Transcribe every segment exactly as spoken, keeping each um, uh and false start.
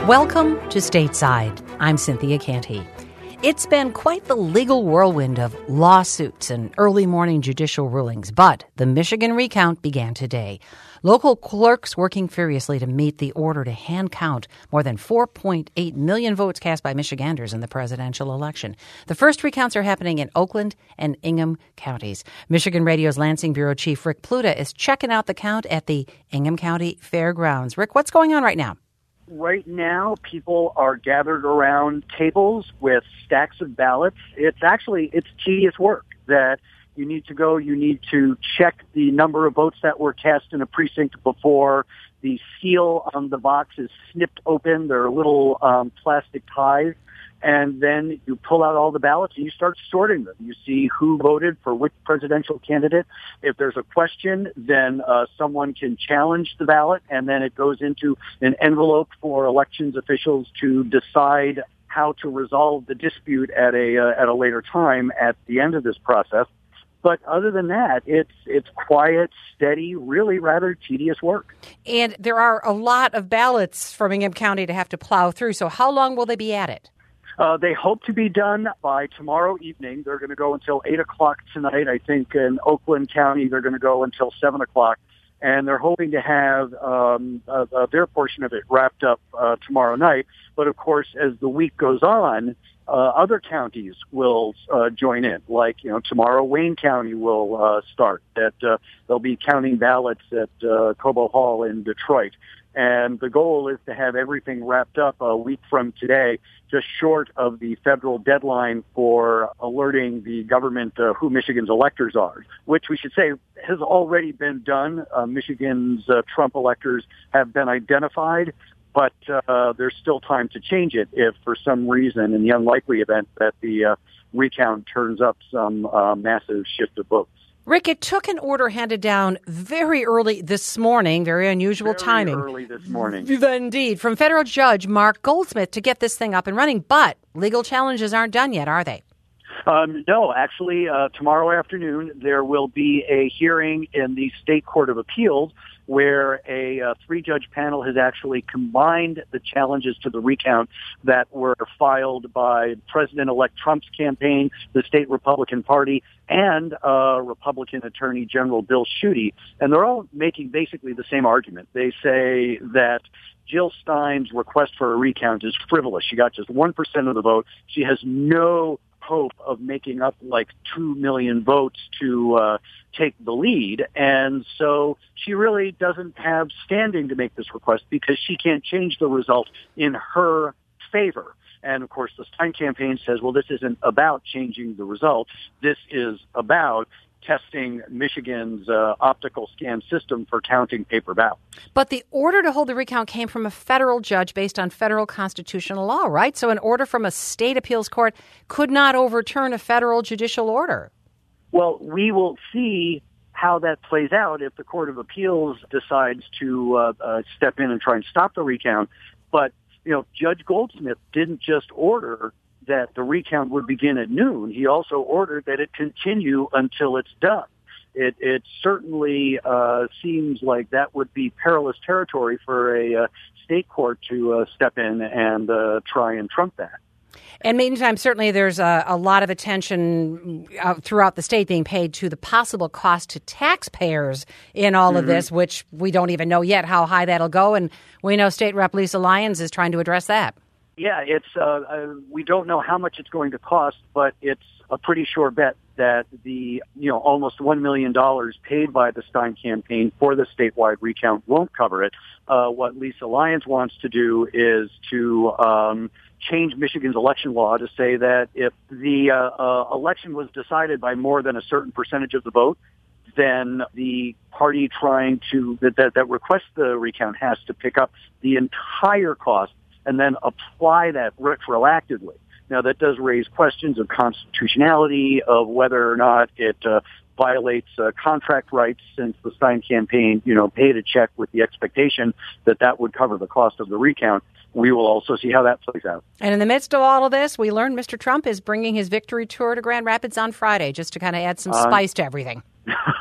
Welcome to Stateside. I'm Cynthia Canty. It's been quite the legal whirlwind of lawsuits and early morning judicial rulings, but the Michigan recount began today. Local clerks working furiously to meet the order to hand count more than four point eight million votes cast by Michiganders in the presidential election. The first recounts are happening in Oakland and Ingham counties. Michigan Radio's Lansing Bureau Chief Rick Pluta is checking out the count at the Ingham County Fairgrounds. Rick, what's going on right now? Right now, people are gathered around tables with stacks of ballots. It's actually, it's tedious work that you need to go. You need to check the number of votes that were cast in a precinct before the seal on the box is snipped open. There are little um, plastic ties. And then you pull out all the ballots and you start sorting them. You see who voted for which presidential candidate. If there's a question, then uh, someone can challenge the ballot, and then it goes into an envelope for elections officials to decide how to resolve the dispute at a uh, at a later time at the end of this process. But other than that, it's it's quiet, steady, really rather tedious work. And there are a lot of ballots from Ingham County to have to plow through. So how long will they be at it? Uh, they hope to be done by tomorrow evening. They're going to go until eight o'clock tonight. I think in Oakland County, they're going to go until seven o'clock. And they're hoping to have um, uh, uh, their portion of it wrapped up uh, tomorrow night. But, of course, as the week goes on, uh, other counties will uh, join in. Like, you know, tomorrow Wayne County will uh, start. That uh, they'll be counting ballots at uh, Cobo Hall in Detroit. And the goal is to have everything wrapped up a week from today, just short of the federal deadline for alerting the government uh, who Michigan's electors are, which we should say has already been done. Uh, Michigan's uh, Trump electors have been identified, but uh, there's still time to change it if for some reason, in the unlikely event that the uh, recount turns up some uh, massive shift of votes. Rick, it took an order handed down very early this morning, very unusual very timing. early this morning. Indeed, from federal judge Mark Goldsmith to get this thing up and running. But legal challenges aren't done yet, are they? Um, no, actually, uh, tomorrow afternoon there will be a hearing in the State Court of Appeals where a uh, three-judge panel has actually combined the challenges to the recount that were filed by President-elect Trump's campaign, the state Republican Party, and uh, Republican Attorney General Bill Schuette. And they're all making basically the same argument. They say that Jill Stein's request for a recount is frivolous. She got just one percent of the vote. She has no hope of making up like two million votes to uh, take the lead. And so she really doesn't have standing to make this request because she can't change the result in her favor. And, of course, the Stein campaign says, well, this isn't about changing the result. This is about testing Michigan's uh, optical scan system for counting paper ballots. But the order to hold the recount came from a federal judge based on federal constitutional law, right? So an order from a state appeals court could not overturn a federal judicial order. Well, we will see how that plays out if the Court of Appeals decides to uh, uh, step in and try and stop the recount. But, you know, Judge Goldsmith didn't just order that the recount would begin at noon. He also ordered that it continue until it's done. It, it certainly uh, seems like that would be perilous territory for a uh, state court to uh, step in and uh, try and trump that. And meantime, certainly there's a, a lot of attention uh, throughout the state being paid to the possible cost to taxpayers in all mm-hmm. of this, which we don't even know yet how high that'll go. And we know State Rep Lisa Lyons is trying to address that. Yeah, it's uh, uh, we don't know how much it's going to cost, but it's a pretty sure bet that the, you know, almost one million dollars paid by the Stein campaign for the statewide recount won't cover it. Uh, what Lisa Lyons wants to do is to um, change Michigan's election law to say that if the uh, uh, election was decided by more than a certain percentage of the vote, then the party trying to, that, that, that requests the recount has to pick up the entire cost and then apply that retroactively. Now, that does raise questions of constitutionality, of whether or not it uh, violates uh, contract rights, since the Stein campaign, you know, paid a check with the expectation that that would cover the cost of the recount. We will also see how that plays out. And in the midst of all of this, we learned Mister Trump is bringing his victory tour to Grand Rapids on Friday, just to kind of add some spice uh, to everything.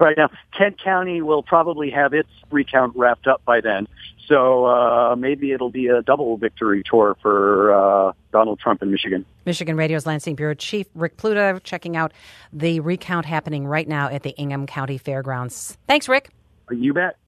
right now. Kent County will probably have its recount wrapped up by then. So uh, maybe it'll be a double victory tour for uh, Donald Trump in Michigan. Michigan Radio's Lansing Bureau Chief Rick Pluta checking out the recount happening right now at the Ingham County Fairgrounds. Thanks, Rick. You bet.